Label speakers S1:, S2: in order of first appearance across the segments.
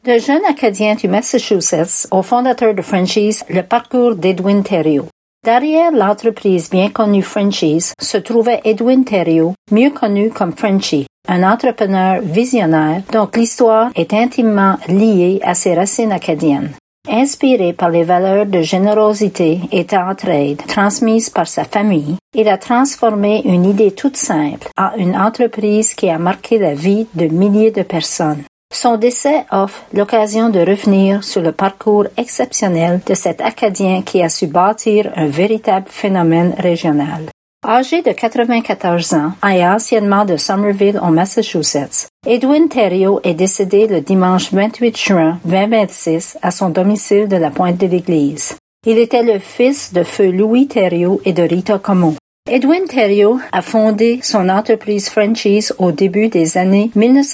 S1: Le jeune Acadien du Massachusetts au fondateur de Frenchies, le parcours d'Edwin Thériault. Derrière l'entreprise bien connue Frenchies se trouvait Edwin Thériault, mieux connu comme Frenchie, un entrepreneur visionnaire dont l'histoire est intimement liée à ses racines acadiennes. Inspiré par les valeurs de générosité et d'entraide transmises par sa famille, il a transformé une idée toute simple en une entreprise qui a marqué la vie de milliers de personnes. Son décès offre l'occasion de revenir sur le parcours exceptionnel de cet Acadien qui a su bâtir un véritable phénomène régional. Âgé de 94 ans et anciennement de Somerville au Massachusetts, Edwin Thériault est décédé le dimanche 28 juin 2026 à son domicile de la Pointe de l'Église. Il était le fils de feu Louis Thériault et de Rita Comeau. Edwin Thériault a fondé son entreprise Frenchies au début des années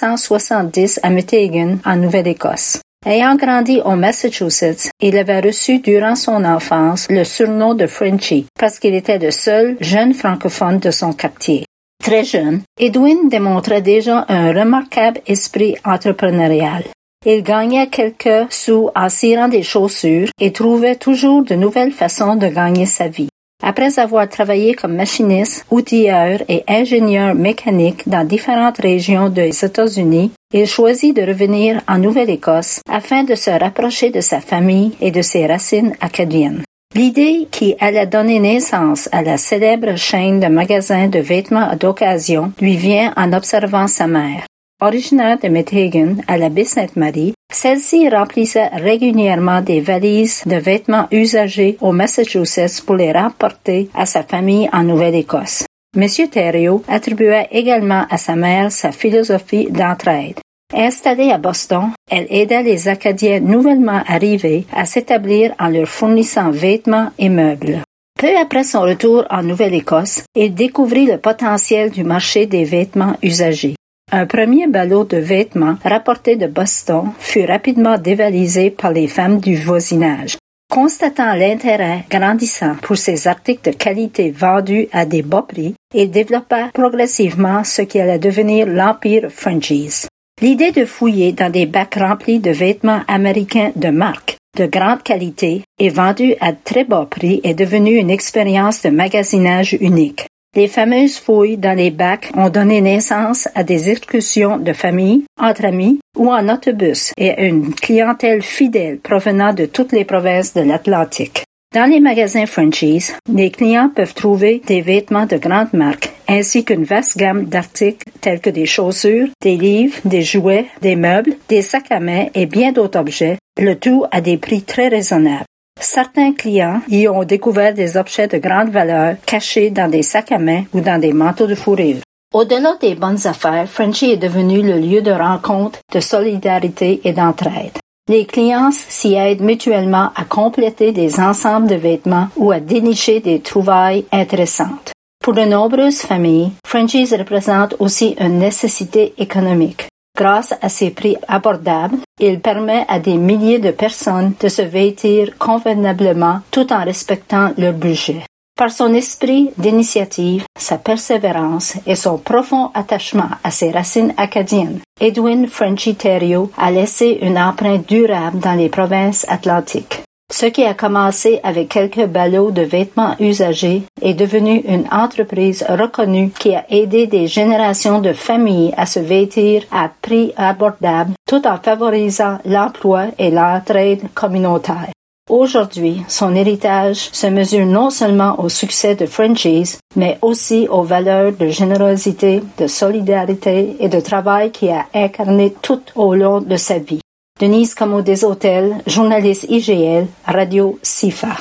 S1: 1970 à Meteghan, en Nouvelle-Écosse. Ayant grandi au Massachusetts, il avait reçu durant son enfance le surnom de Frenchie parce qu'il était le seul jeune francophone de son quartier. Très jeune, Edwin démontrait déjà un remarquable esprit entrepreneurial. Il gagnait quelques sous en cirant des chaussures et trouvait toujours de nouvelles façons de gagner sa vie. Après avoir travaillé comme machiniste, outilleur et ingénieur mécanique dans différentes régions des États-Unis, il choisit de revenir en Nouvelle-Écosse afin de se rapprocher de sa famille et de ses racines acadiennes. L'idée qui allait donner naissance à la célèbre chaîne de magasins de vêtements d'occasion lui vient en observant sa mère. Originaire de Meteghan à la Baie-Sainte-Marie, celle-ci remplissait régulièrement des valises de vêtements usagés au Massachusetts pour les rapporter à sa famille en Nouvelle-Écosse. M. Thériault attribuait également à sa mère sa philosophie d'entraide. Installée à Boston, elle aidait les Acadiens nouvellement arrivés à s'établir en leur fournissant vêtements et meubles. Peu après son retour en Nouvelle-Écosse, il découvrit le potentiel du marché des vêtements usagés. Un premier ballot de vêtements rapporté de Boston fut rapidement dévalisé par les femmes du voisinage. Constatant l'intérêt grandissant pour ces articles de qualité vendus à des bas prix, il développa progressivement ce qui allait devenir l'empire Frenchies. L'idée de fouiller dans des bacs remplis de vêtements américains de marque, de grande qualité et vendus à très bas prix est devenue une expérience de magasinage unique. Les fameuses fouilles dans les bacs ont donné naissance à des excursions de famille, entre amis ou en autobus et à une clientèle fidèle provenant de toutes les provinces de l'Atlantique. Dans les magasins Frenchies, les clients peuvent trouver des vêtements de grande marque ainsi qu'une vaste gamme d'articles tels que des chaussures, des livres, des jouets, des meubles, des sacs à main et bien d'autres objets, le tout à des prix très raisonnables. Certains clients y ont découvert des objets de grande valeur cachés dans des sacs à main ou dans des manteaux de fourrure. Au-delà des bonnes affaires, Frenchie est devenu le lieu de rencontre, de solidarité et d'entraide. Les clients s'y aident mutuellement à compléter des ensembles de vêtements ou à dénicher des trouvailles intéressantes. Pour de nombreuses familles, Frenchies représente aussi une nécessité économique. Grâce à ses prix abordables, il permet à des milliers de personnes de se vêtir convenablement tout en respectant leur budget. Par son esprit d'initiative, sa persévérance et son profond attachement à ses racines acadiennes, Edwin Frenchie Thériault a laissé une empreinte durable dans les provinces atlantiques. Ce qui a commencé avec quelques ballots de vêtements usagés est devenu une entreprise reconnue qui a aidé des générations de familles à se vêtir à prix abordables tout en favorisant l'emploi et l'entraide communautaire. Aujourd'hui, son héritage se mesure non seulement au succès de Frenchies, mais aussi aux valeurs de générosité, de solidarité et de travail qu'il a incarné tout au long de sa vie. Denise Comeau des Hôtels, journaliste IGL, Radio CIFA.